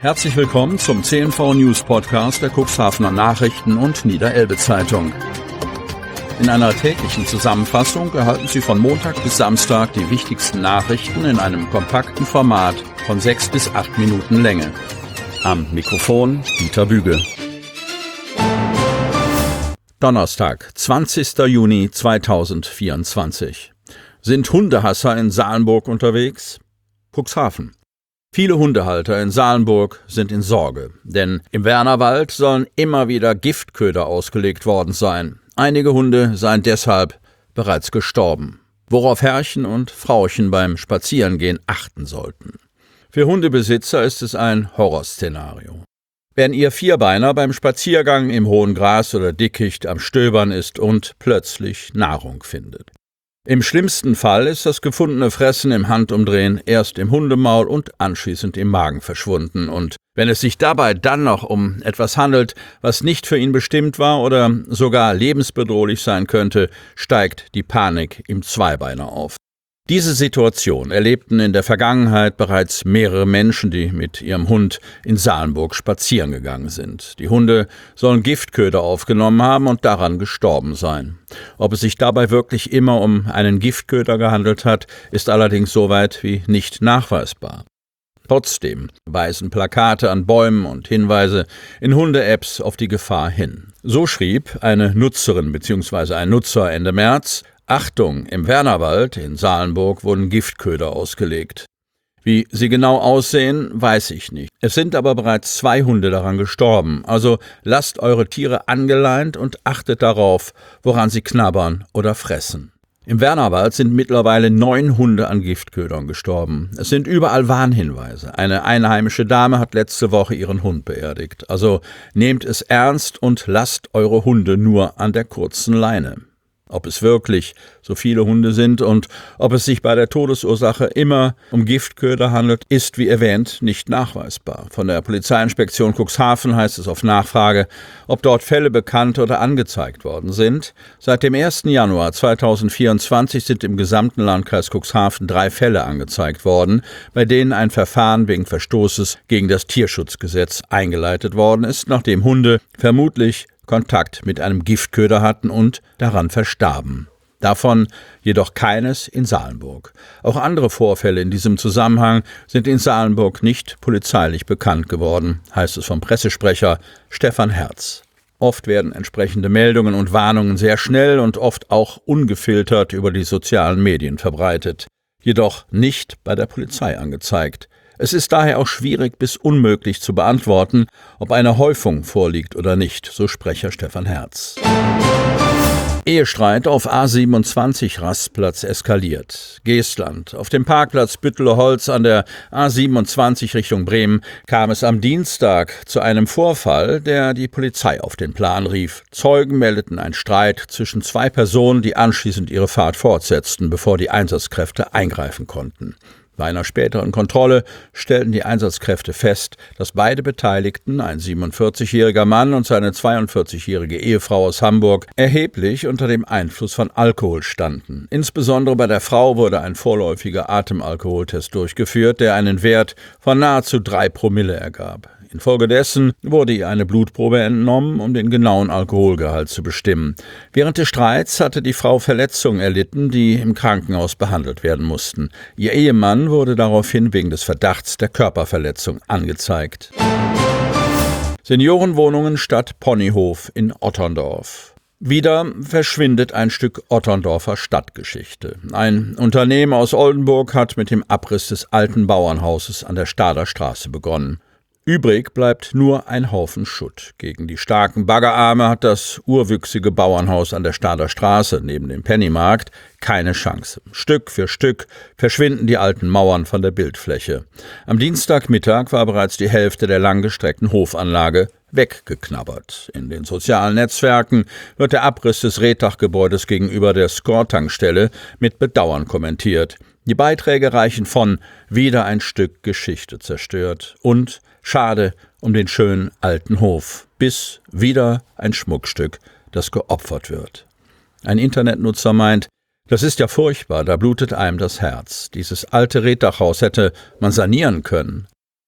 Herzlich willkommen zum CNV News Podcast der Cuxhavener Nachrichten und Niederelbe Zeitung. In einer täglichen Zusammenfassung erhalten Sie von Montag bis Samstag die wichtigsten Nachrichten in einem kompakten Format von 6 bis 8 Minuten Länge. Am Mikrofon Dieter Büge. Donnerstag, 20. Juni 2024. Sind Hundehasser in Salenburg unterwegs? Cuxhaven. Viele Hundehalter in Salenburg sind in Sorge, denn im Wernerwald sollen immer wieder Giftköder ausgelegt worden sein. Einige Hunde seien deshalb bereits gestorben, worauf Herrchen und Frauchen beim Spazierengehen achten sollten. Für Hundebesitzer ist es ein Horrorszenario. Wenn Ihr Vierbeiner beim Spaziergang im hohen Gras oder Dickicht am Stöbern ist und plötzlich Nahrung findet. Im schlimmsten Fall ist das gefundene Fressen im Handumdrehen erst im Hundemaul und anschließend im Magen verschwunden. Und wenn es sich dabei dann noch um etwas handelt, was nicht für ihn bestimmt war oder sogar lebensbedrohlich sein könnte, steigt die Panik im Zweibeiner auf. Diese Situation erlebten in der Vergangenheit bereits mehrere Menschen, die mit ihrem Hund in Salenburg spazieren gegangen sind. Die Hunde sollen Giftköder aufgenommen haben und daran gestorben sein. Ob es sich dabei wirklich immer um einen Giftköder gehandelt hat, ist allerdings soweit wie nicht nachweisbar. Trotzdem weisen Plakate an Bäumen und Hinweise in Hunde-Apps auf die Gefahr hin. So schrieb eine Nutzerin bzw. ein Nutzer Ende März: Achtung, im Wernerwald in Salenburg wurden Giftköder ausgelegt. Wie sie genau aussehen, weiß ich nicht. Es sind aber bereits 2 Hunde daran gestorben. Also lasst eure Tiere angeleint und achtet darauf, woran sie knabbern oder fressen. Im Wernerwald sind mittlerweile 9 Hunde an Giftködern gestorben. Es sind überall Warnhinweise. Eine einheimische Dame hat letzte Woche ihren Hund beerdigt. Also nehmt es ernst und lasst eure Hunde nur an der kurzen Leine. Ob es wirklich so viele Hunde sind und ob es sich bei der Todesursache immer um Giftköder handelt, ist wie erwähnt nicht nachweisbar. Von der Polizeiinspektion Cuxhaven heißt es auf Nachfrage, ob dort Fälle bekannt oder angezeigt worden sind. Seit dem 1. Januar 2024 sind im gesamten Landkreis Cuxhaven 3 Fälle angezeigt worden, bei denen ein Verfahren wegen Verstoßes gegen das Tierschutzgesetz eingeleitet worden ist, nachdem Hunde vermutlich Kontakt mit einem Giftköder hatten und daran verstarben. Davon jedoch keines in Salenburg. Auch andere Vorfälle in diesem Zusammenhang sind in Salenburg nicht polizeilich bekannt geworden, heißt es vom Pressesprecher Stefan Herz. Oft werden entsprechende Meldungen und Warnungen sehr schnell und oft auch ungefiltert über die sozialen Medien verbreitet, jedoch nicht bei der Polizei angezeigt. Es ist daher auch schwierig bis unmöglich zu beantworten, ob eine Häufung vorliegt oder nicht, so Sprecher Stefan Herz. Ehestreit auf A27 Rastplatz eskaliert. Geestland. Auf dem Parkplatz Bütteler-Holz an der A27 Richtung Bremen kam es am Dienstag zu einem Vorfall, der die Polizei auf den Plan rief. Zeugen meldeten einen Streit zwischen 2 Personen, die anschließend ihre Fahrt fortsetzten, bevor die Einsatzkräfte eingreifen konnten. Bei einer späteren Kontrolle stellten die Einsatzkräfte fest, dass beide Beteiligten, ein 47-jähriger Mann und seine 42-jährige Ehefrau aus Hamburg, erheblich unter dem Einfluss von Alkohol standen. Insbesondere bei der Frau wurde ein vorläufiger Atemalkoholtest durchgeführt, der einen Wert von nahezu 3 Promille ergab. Infolgedessen wurde ihr eine Blutprobe entnommen, um den genauen Alkoholgehalt zu bestimmen. Während des Streits hatte die Frau Verletzungen erlitten, die im Krankenhaus behandelt werden mussten. Ihr Ehemann wurde daraufhin wegen des Verdachts der Körperverletzung angezeigt. Seniorenwohnungen statt Ponyhof in Otterndorf. Wieder verschwindet ein Stück Otterndorfer Stadtgeschichte. Ein Unternehmen aus Oldenburg hat mit dem Abriss des alten Bauernhauses an der Stader Straße begonnen. Übrig bleibt nur ein Haufen Schutt. Gegen die starken Baggerarme hat das urwüchsige Bauernhaus an der Stader Straße neben dem Pennymarkt keine Chance. Stück für Stück verschwinden die alten Mauern von der Bildfläche. Am Dienstagmittag war bereits die Hälfte der langgestreckten Hofanlage weggeknabbert. In den sozialen Netzwerken wird der Abriss des Rehtachgebäudes gegenüber der Score-Tankstelle mit Bedauern kommentiert. Die Beiträge reichen von »Wieder ein Stück Geschichte zerstört« und »Schade um den schönen alten Hof« bis »Wieder ein Schmuckstück, das geopfert wird«. Ein Internetnutzer meint, das ist ja furchtbar, da blutet einem das Herz. Dieses alte Rehtachhaus hätte man sanieren können.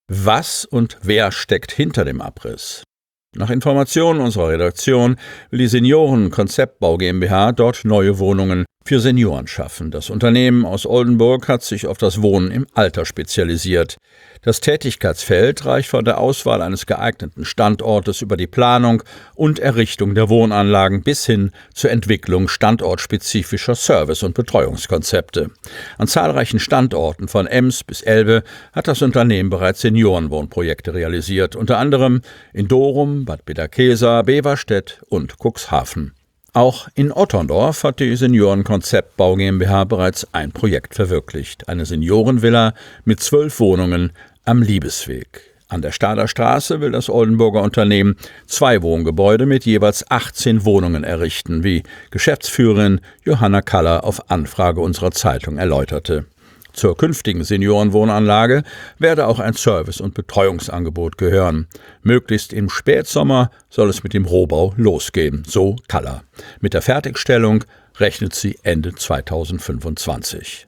Was und wer steckt hinter dem Abriss? Nach Informationen unserer Redaktion will die Senioren Konzeptbau GmbH dort neue Wohnungen für Senioren schaffen. Das Unternehmen aus Oldenburg hat sich auf das Wohnen im Alter spezialisiert. Das Tätigkeitsfeld reicht von der Auswahl eines geeigneten Standortes über die Planung und Errichtung der Wohnanlagen bis hin zur Entwicklung standortspezifischer Service- und Betreuungskonzepte. An zahlreichen Standorten von Ems bis Elbe hat das Unternehmen bereits Seniorenwohnprojekte realisiert, unter anderem in Dorum, Bad Bederkesa, Beverstedt und Cuxhaven. Auch in Otterndorf hat die Senioren-Konzeptbau GmbH bereits ein Projekt verwirklicht. Eine Seniorenvilla mit 12 Wohnungen am Liebesweg. An der Stader Straße will das Oldenburger Unternehmen 2 Wohngebäude mit jeweils 18 Wohnungen errichten, wie Geschäftsführerin Johanna Kaller auf Anfrage unserer Zeitung erläuterte. Zur künftigen Seniorenwohnanlage werde auch ein Service- und Betreuungsangebot gehören. Möglichst im Spätsommer soll es mit dem Rohbau losgehen, so Kaller. Mit der Fertigstellung rechnet sie Ende 2025.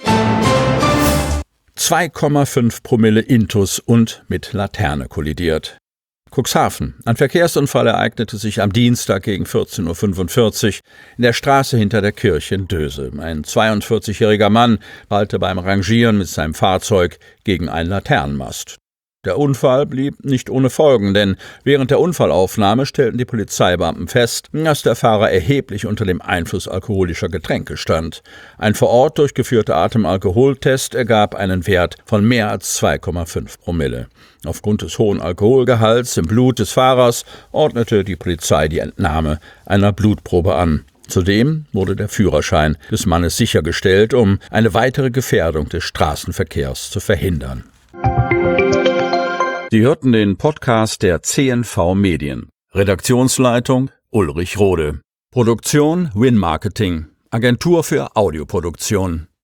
2,5 Promille Intus und mit Laterne kollidiert. Cuxhaven. Ein Verkehrsunfall ereignete sich am Dienstag gegen 14:45 Uhr in der Straße hinter der Kirche in Döse. Ein 42-jähriger Mann prallte beim Rangieren mit seinem Fahrzeug gegen einen Laternenmast. Der Unfall blieb nicht ohne Folgen, denn während der Unfallaufnahme stellten die Polizeibeamten fest, dass der Fahrer erheblich unter dem Einfluss alkoholischer Getränke stand. Ein vor Ort durchgeführter Atemalkoholtest ergab einen Wert von mehr als 2,5 Promille. Aufgrund des hohen Alkoholgehalts im Blut des Fahrers ordnete die Polizei die Entnahme einer Blutprobe an. Zudem wurde der Führerschein des Mannes sichergestellt, um eine weitere Gefährdung des Straßenverkehrs zu verhindern. Sie hörten den Podcast der CNV Medien. Redaktionsleitung Ulrich Rode. Produktion Win Marketing. Agentur für Audioproduktion.